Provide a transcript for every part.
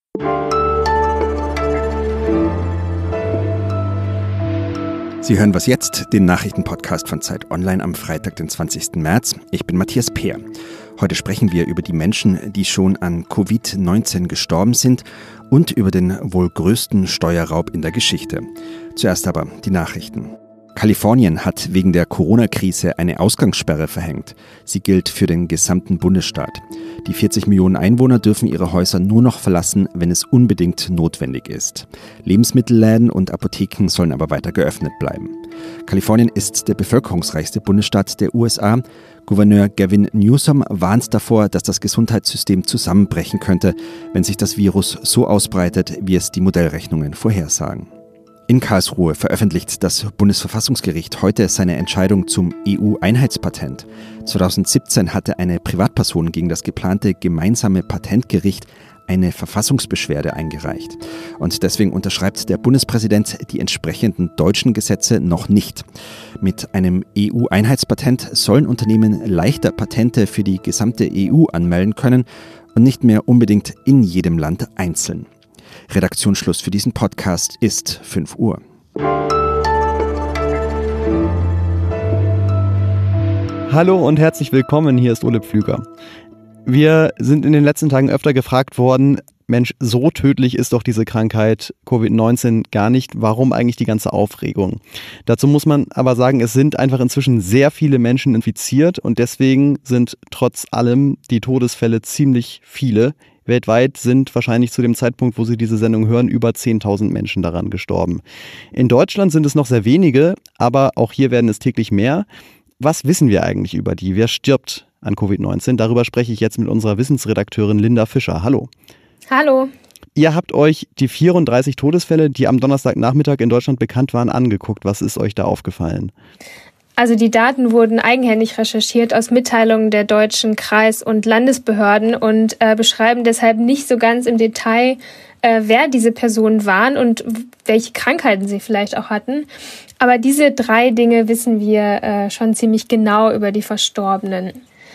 Sie hören Was jetzt, den Nachrichtenpodcast von Zeit Online am Freitag, den 20. März. Ich bin Matthias Peer. Heute sprechen wir über die Menschen, die schon an Covid-19 gestorben sind und über den wohl größten Steuerraub in der Geschichte. Zuerst aber die Nachrichten. Kalifornien hat wegen der Corona-Krise eine Ausgangssperre verhängt. Sie gilt für den gesamten Bundesstaat. Die 40 Millionen Einwohner dürfen ihre Häuser nur noch verlassen, wenn es unbedingt notwendig ist. Lebensmittelläden und Apotheken sollen aber weiter geöffnet bleiben. Kalifornien ist der bevölkerungsreichste Bundesstaat der USA. Gouverneur Gavin Newsom warnt davor, dass das Gesundheitssystem zusammenbrechen könnte, wenn sich das Virus so ausbreitet, wie es die Modellrechnungen vorhersagen. In Karlsruhe veröffentlicht das Bundesverfassungsgericht heute seine Entscheidung zum EU-Einheitspatent. 2017 hatte eine Privatperson gegen das geplante gemeinsame Patentgericht eine Verfassungsbeschwerde eingereicht. Und deswegen unterschreibt der Bundespräsident die entsprechenden deutschen Gesetze noch nicht. Mit einem EU-Einheitspatent sollen Unternehmen leichter Patente für die gesamte EU anmelden können und nicht mehr unbedingt in jedem Land einzeln. Redaktionsschluss für diesen Podcast ist 5 Uhr. Hallo und herzlich willkommen, hier ist Ole Pflüger. Wir sind in den letzten Tagen öfter gefragt worden, Mensch, so tödlich ist doch diese Krankheit Covid-19 gar nicht, warum eigentlich die ganze Aufregung? Dazu muss man aber sagen, es sind einfach inzwischen sehr viele Menschen infiziert und deswegen sind trotz allem die Todesfälle ziemlich viele. Weltweit sind wahrscheinlich zu dem Zeitpunkt, wo Sie diese Sendung hören, über 10.000 Menschen daran gestorben. In Deutschland sind es noch sehr wenige, aber auch hier werden es täglich mehr. Was wissen wir eigentlich über die? Wer stirbt an Covid-19? Darüber spreche ich jetzt mit unserer Wissensredakteurin Linda Fischer. Hallo. Hallo. Ihr habt euch die 34 Todesfälle, die am Donnerstagnachmittag in Deutschland bekannt waren, angeguckt. Was ist euch da aufgefallen? Also die Daten wurden eigenhändig recherchiert aus Mitteilungen der deutschen Kreis- und Landesbehörden und beschreiben deshalb nicht so ganz im Detail, wer diese Personen waren und welche Krankheiten sie vielleicht auch hatten. Aber diese 3 Dinge wissen wir schon ziemlich genau über die Verstorbenen.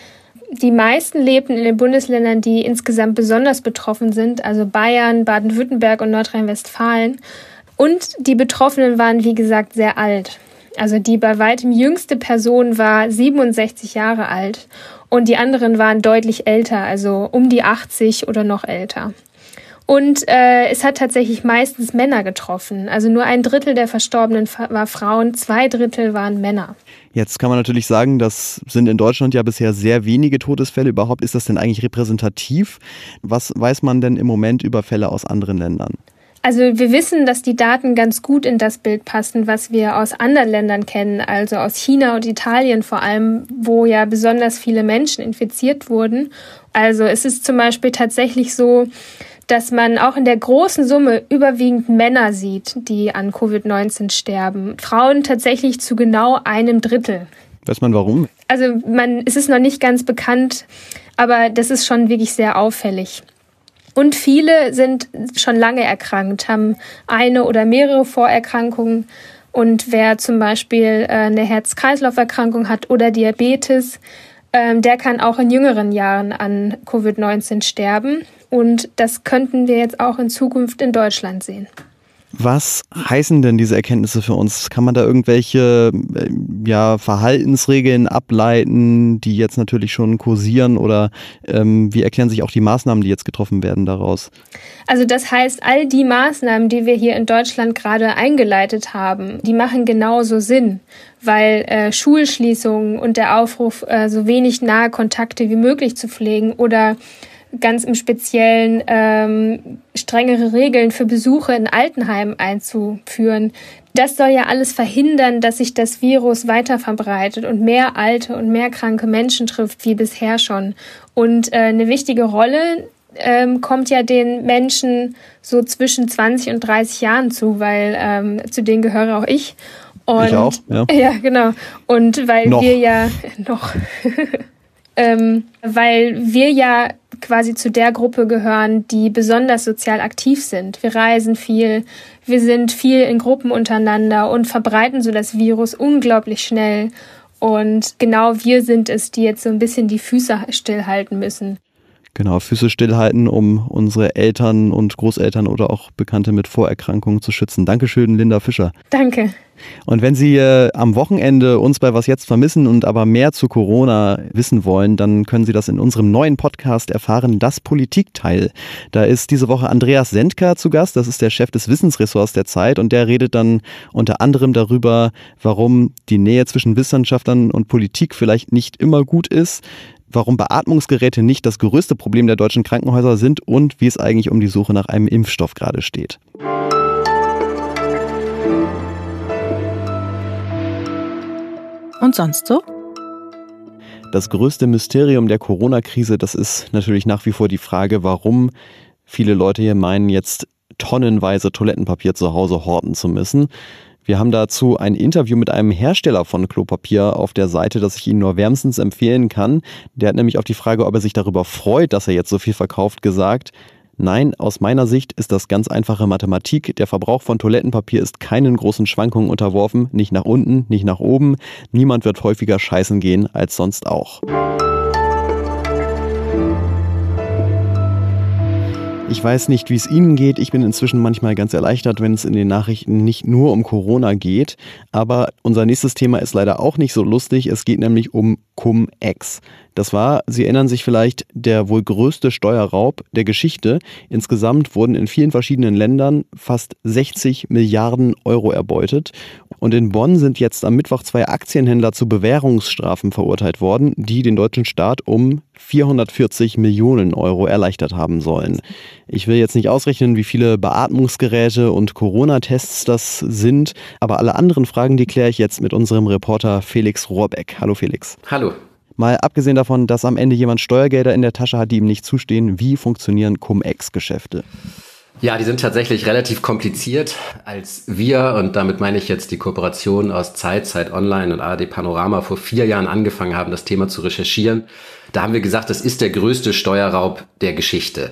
Die meisten lebten in den Bundesländern, die insgesamt besonders betroffen sind, also Bayern, Baden-Württemberg und Nordrhein-Westfalen. Und die Betroffenen waren, wie gesagt, sehr alt. Also die bei weitem jüngste Person war 67 Jahre alt und die anderen waren deutlich älter, also um die 80 oder noch älter. Und es hat tatsächlich meistens Männer getroffen. Also nur 1/3 der Verstorbenen war Frauen, 2/3 waren Männer. Jetzt kann man natürlich sagen, das sind in Deutschland ja bisher sehr wenige Todesfälle. Überhaupt ist das denn eigentlich repräsentativ? Was weiß man denn im Moment über Fälle aus anderen Ländern? Also wir wissen, dass die Daten ganz gut in das Bild passen, was wir aus anderen Ländern kennen, also aus China und Italien vor allem, wo ja besonders viele Menschen infiziert wurden. Also es ist zum Beispiel tatsächlich so, dass man auch in der großen Summe überwiegend Männer sieht, die an Covid-19 sterben. Frauen tatsächlich zu genau 1/3. Weiß man warum? Also es ist noch nicht ganz bekannt, aber das ist schon wirklich sehr auffällig. Und viele sind schon lange erkrankt, haben eine oder mehrere Vorerkrankungen. Und wer zum Beispiel eine Herz-Kreislauf-Erkrankung hat oder Diabetes, der kann auch in jüngeren Jahren an Covid-19 sterben. Und das könnten wir jetzt auch in Zukunft in Deutschland sehen. Was heißen denn diese Erkenntnisse für uns? Kann man da irgendwelche Verhaltensregeln ableiten, die jetzt natürlich schon kursieren? Oder wie erklären sich auch die Maßnahmen, die jetzt getroffen werden, daraus? Also das heißt, all die Maßnahmen, die wir hier in Deutschland gerade eingeleitet haben, die machen genauso Sinn, weil Schulschließungen und der Aufruf, so wenig nahe Kontakte wie möglich zu pflegen oder ganz im Speziellen strengere Regeln für Besuche in Altenheimen einzuführen. Das soll ja alles verhindern, dass sich das Virus weiter verbreitet und mehr alte und mehr kranke Menschen trifft wie bisher schon. Und eine wichtige Rolle kommt ja den Menschen so zwischen 20 und 30 Jahren zu, weil zu denen gehöre auch ich. Und, ich auch, ja. Ja, genau. Und weil wir ja noch... weil wir ja quasi zu der Gruppe gehören, die besonders sozial aktiv sind. Wir reisen viel, wir sind viel in Gruppen untereinander und verbreiten so das Virus unglaublich schnell. Und genau wir sind es, die jetzt so ein bisschen die Füße stillhalten müssen. Genau, Füße stillhalten, um unsere Eltern und Großeltern oder auch Bekannte mit Vorerkrankungen zu schützen. Dankeschön, Linda Fischer. Danke. Und wenn Sie am Wochenende uns bei Was Jetzt vermissen und aber mehr zu Corona wissen wollen, dann können Sie das in unserem neuen Podcast erfahren, das Politikteil. Da ist diese Woche Andreas Sendker zu Gast, das ist der Chef des Wissensressorts der Zeit und der redet dann unter anderem darüber, warum die Nähe zwischen Wissenschaftlern und Politik vielleicht nicht immer gut ist, warum Beatmungsgeräte nicht das größte Problem der deutschen Krankenhäuser sind und wie es eigentlich um die Suche nach einem Impfstoff gerade steht. Und sonst so? Das größte Mysterium der Corona-Krise, das ist natürlich nach wie vor die Frage, warum viele Leute hier meinen, jetzt tonnenweise Toilettenpapier zu Hause horten zu müssen. Wir haben dazu ein Interview mit einem Hersteller von Klopapier auf der Seite, das ich Ihnen nur wärmstens empfehlen kann. Der hat nämlich auf die Frage, ob er sich darüber freut, dass er jetzt so viel verkauft, gesagt: Nein, aus meiner Sicht ist das ganz einfache Mathematik. Der Verbrauch von Toilettenpapier ist keinen großen Schwankungen unterworfen, nicht nach unten, nicht nach oben. Niemand wird häufiger scheißen gehen als sonst auch. Ich weiß nicht, wie es Ihnen geht. Ich bin inzwischen manchmal ganz erleichtert, wenn es in den Nachrichten nicht nur um Corona geht. Aber unser nächstes Thema ist leider auch nicht so lustig. Es geht nämlich um Cum-Ex. Das war, Sie erinnern sich vielleicht, der wohl größte Steuerraub der Geschichte. Insgesamt wurden in vielen verschiedenen Ländern fast 60 Milliarden Euro erbeutet. Und in Bonn sind jetzt am Mittwoch 2 Aktienhändler zu Bewährungsstrafen verurteilt worden, die den deutschen Staat um 440 Millionen Euro erleichtert haben sollen. Ich will jetzt nicht ausrechnen, wie viele Beatmungsgeräte und Corona-Tests das sind, aber alle anderen Fragen, die kläre ich jetzt mit unserem Reporter Felix Rohrbeck. Hallo Felix. Hallo. Mal abgesehen davon, dass am Ende jemand Steuergelder in der Tasche hat, die ihm nicht zustehen, wie funktionieren Cum-Ex-Geschäfte? Ja, die sind tatsächlich relativ kompliziert. Als wir, und damit meine ich jetzt die Kooperation aus Zeit Online und ARD Panorama, vor 4 Jahren angefangen haben, das Thema zu recherchieren, da haben wir gesagt, das ist der größte Steuerraub der Geschichte.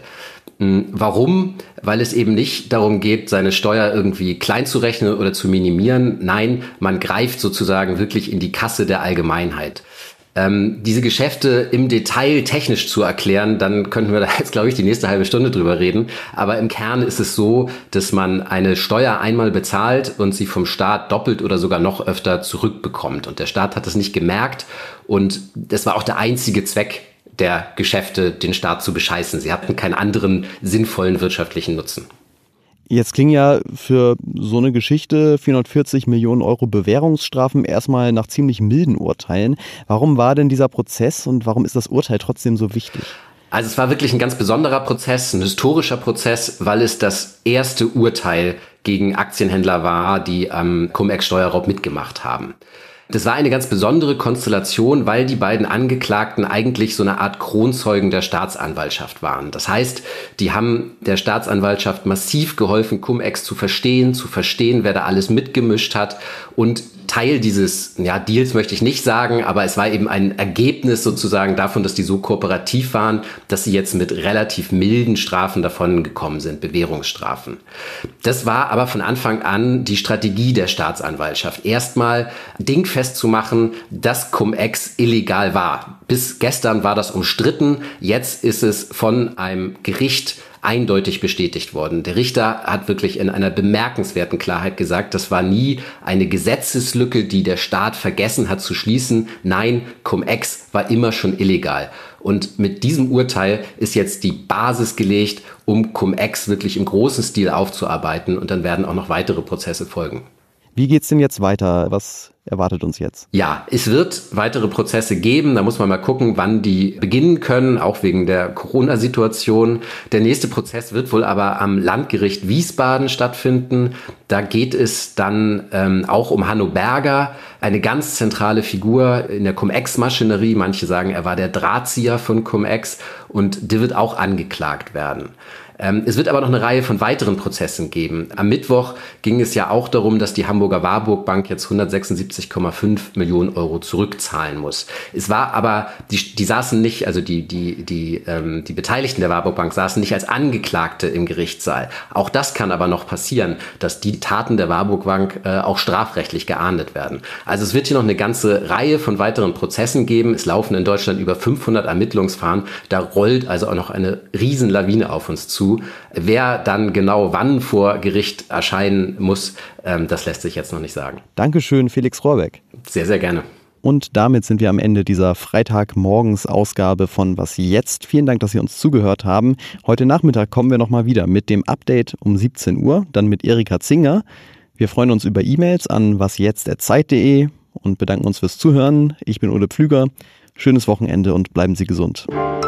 Warum? Weil es eben nicht darum geht, seine Steuer irgendwie klein zu rechnen oder zu minimieren. Nein, man greift sozusagen wirklich in die Kasse der Allgemeinheit. Diese Geschäfte im Detail technisch zu erklären, dann könnten wir da jetzt, glaube ich, die nächste halbe Stunde drüber reden. Aber im Kern ist es so, dass man eine Steuer einmal bezahlt und sie vom Staat doppelt oder sogar noch öfter zurückbekommt. Und der Staat hat es nicht gemerkt. Und das war auch der einzige Zweck der Geschäfte, den Staat zu bescheißen. Sie hatten keinen anderen sinnvollen wirtschaftlichen Nutzen. Jetzt klingen ja für so eine Geschichte 440 Millionen Euro Bewährungsstrafen erstmal nach ziemlich milden Urteilen. Warum war denn dieser Prozess und warum ist das Urteil trotzdem so wichtig? Also es war wirklich ein ganz besonderer Prozess, ein historischer Prozess, weil es das erste Urteil gegen Aktienhändler war, die am Cum-Ex-Steuerraub mitgemacht haben. Das war eine ganz besondere Konstellation, weil die beiden Angeklagten eigentlich so eine Art Kronzeugen der Staatsanwaltschaft waren. Das heißt, die haben der Staatsanwaltschaft massiv geholfen, Cum-Ex zu verstehen, wer da alles mitgemischt hat. Und Teil dieses Deals möchte ich nicht sagen, aber es war eben ein Ergebnis sozusagen davon, dass die so kooperativ waren, dass sie jetzt mit relativ milden Strafen davon gekommen sind, Bewährungsstrafen. Das war aber von Anfang an die Strategie der Staatsanwaltschaft. Erstmal dingfest zu machen, dass Cum-Ex illegal war. Bis gestern war das umstritten, jetzt ist es von einem Gericht eindeutig bestätigt worden. Der Richter hat wirklich in einer bemerkenswerten Klarheit gesagt, das war nie eine Gesetzeslücke, die der Staat vergessen hat zu schließen. Nein, Cum-Ex war immer schon illegal. Und mit diesem Urteil ist jetzt die Basis gelegt, um Cum-Ex wirklich im großen Stil aufzuarbeiten. Und dann werden auch noch weitere Prozesse folgen. Wie geht's denn jetzt weiter? Was erwartet uns jetzt? Ja, es wird weitere Prozesse geben. Da muss man mal gucken, wann die beginnen können, auch wegen der Corona-Situation. Der nächste Prozess wird wohl aber am Landgericht Wiesbaden stattfinden. Da geht es dann auch um Hanno Berger, eine ganz zentrale Figur in der Cum-Ex-Maschinerie. Manche sagen, er war der Drahtzieher von Cum-Ex und der wird auch angeklagt werden. Es wird aber noch eine Reihe von weiteren Prozessen geben. Am Mittwoch ging es ja auch darum, dass die Hamburger Warburg Bank jetzt 176,5 Millionen Euro zurückzahlen muss. Es war aber, die saßen nicht, also die Beteiligten der Warburg Bank saßen nicht als Angeklagte im Gerichtssaal. Auch das kann aber noch passieren, dass die Taten der Warburg Bank auch strafrechtlich geahndet werden. Also es wird hier noch eine ganze Reihe von weiteren Prozessen geben. Es laufen in Deutschland über 500 Ermittlungsverfahren. Da rollt also auch noch eine Riesenlawine auf uns zu. Wer dann genau wann vor Gericht erscheinen muss, das lässt sich jetzt noch nicht sagen. Dankeschön, Felix Rohrbeck. Sehr, sehr gerne. Und damit sind wir am Ende dieser Freitagmorgens-Ausgabe von Was jetzt? Vielen Dank, dass Sie uns zugehört haben. Heute Nachmittag kommen wir nochmal wieder mit dem Update um 17 Uhr, dann mit Erika Zinger. Wir freuen uns über E-Mails an wasjetzt@zeit.de und bedanken uns fürs Zuhören. Ich bin Ole Pflüger. Schönes Wochenende und bleiben Sie gesund.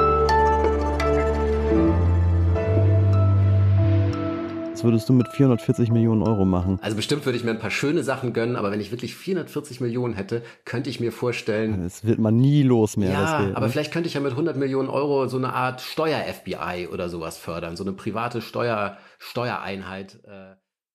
Was würdest du mit 440 Millionen Euro machen? Also bestimmt würde ich mir ein paar schöne Sachen gönnen, aber wenn ich wirklich 440 Millionen hätte, könnte ich mir vorstellen... Das wird man nie los mehr. Ja, das Geld, aber vielleicht könnte ich ja mit 100 Millionen Euro so eine Art Steuer-FBI oder sowas fördern, so eine private Steuereinheit.